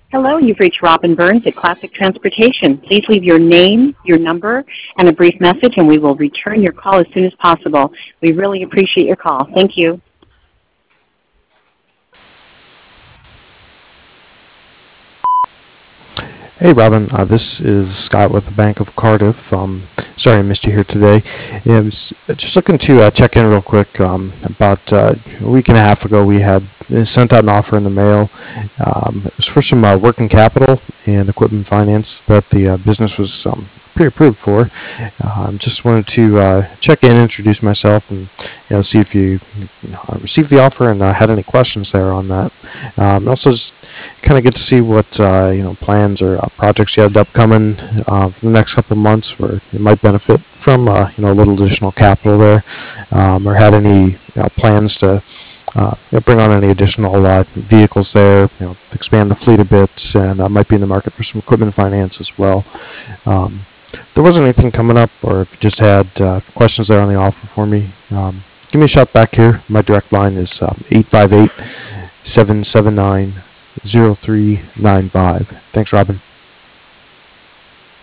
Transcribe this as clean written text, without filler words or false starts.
Hello, you've reached Robin Burns at Classic Transportation. Please leave your name, your number, and a brief message, and we will return your call as soon as possible. We really appreciate your call. Thank you. Hey Robin, this is Scott with the Bank of Cardiff. Sorry I missed you here today. Yeah, I was just looking to check in real quick. About a week and a half ago, we had sent out an offer in the mail. It was for some working capital and equipment finance that the business was pre-approved for. Just wanted to check in, introduce myself, and see if you received the offer and had any questions there on that. Also, just kind of get to see what plans or projects you have upcoming for the next couple of months where you might benefit from a little additional capital there, or had any plans to bring on any additional vehicles there, expand the fleet a bit, and might be in the market for some equipment finance as well. If there wasn't anything coming up, or if you just had questions there on the offer for me, give me a shout back here. My direct line is 858 779 0395. Thanks, Robin.